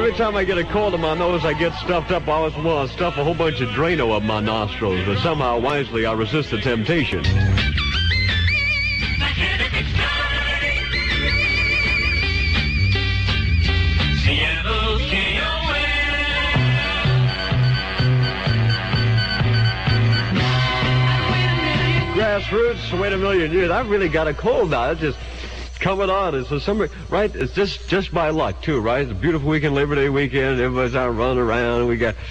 Every time I get a cold in my nose, I get stuffed up. I always want to stuff a whole bunch of Drano up my nostrils, but somehow, wisely, I resist the temptation. Grassroots, wait a million years. I've really got a cold now. It's just coming on. It's the summer, right? It's just by luck, too, right? It's a beautiful weekend, Labor Day weekend. Everybody's out running around. We got,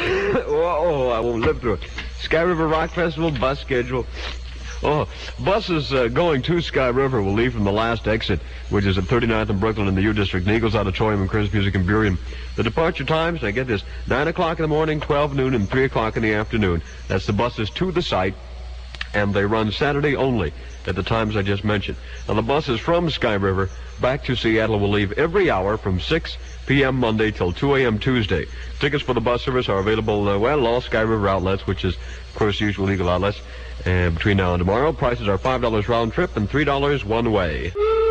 oh, I won't live through it. Sky River Rock Festival bus schedule. Oh, buses going to Sky River will leave from the last exit, which is at 39th and Brooklyn in the U District, and Eagles Auditorium and Chris Music and Burien. The departure times, I get this, 9 o'clock in the morning, 12 noon, and 3 o'clock in the afternoon. That's the buses to the site, and they run Saturday only at the times I just mentioned. Now, the buses from Sky River back to Seattle will leave every hour from 6 p.m. Monday till 2 a.m. Tuesday. Tickets for the bus service are available, at all Sky River outlets, which is, of course, usual Eagle outlets. Between now and tomorrow, prices are $5 round trip and $3 one way.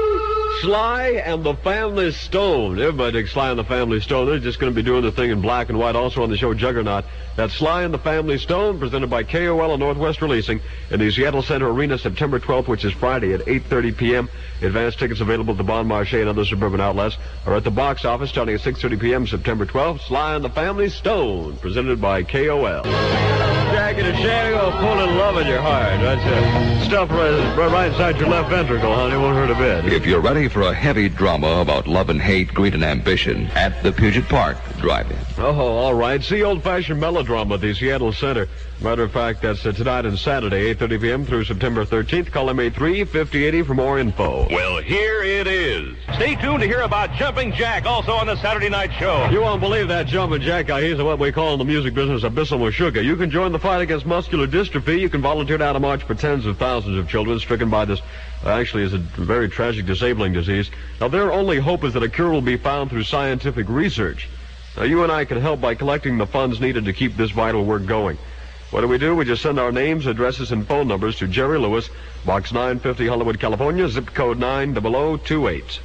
Sly and the Family Stone. Everybody thinks Sly and the Family Stone. They're just going to be doing the thing in black and white. Also on the show Juggernaut. That's Sly and the Family Stone, presented by KOL and Northwest Releasing in the Seattle Center Arena, September 12th, which is Friday at 8:30 p.m. Advance tickets available at the Bon Marché and other suburban outlets, or at the box office starting at 6:30 p.m. September 12th. Sly and the Family Stone, presented by KOL. Jacket and Shango, pulling love in your heart. That's stuff right inside your left ventricle, honey. Won't hurt a bit. If you're ready for a heavy drama about love and hate, greed and ambition, at the Puget Park Drive-In. Oh, all right. See old-fashioned melodrama at the Seattle Center. Matter of fact, that's tonight and Saturday, 8:30 p.m. through September 13th. Call M83-5080 for more info. Well, here it is. Stay tuned to hear about Jumping Jack, also on the Saturday night show. You won't believe that Jumping Jack guy. He's what we call in the music business Abyssal Meshuggah. You can join the fight against muscular dystrophy. You can volunteer now to march for tens of thousands of children stricken by this, actually, is a very tragic disabling disease. Now, their only hope is that a cure will be found through scientific research. Now, you and I can help by collecting the funds needed to keep this vital work going. What do? We just send our names, addresses, and phone numbers to Jerry Lewis, Box 950, Hollywood, California, zip code 90028.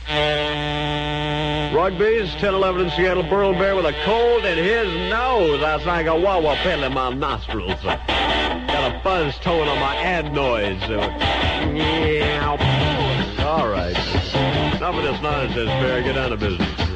Rugby's 10-11 in Seattle. Burl Bear with a cold in his nose. That's like a wah-wah pill in my nostrils. Got a fuzz tone on my adenoids. Yeah. All right. Enough of this nonsense, Bear. Get down to business.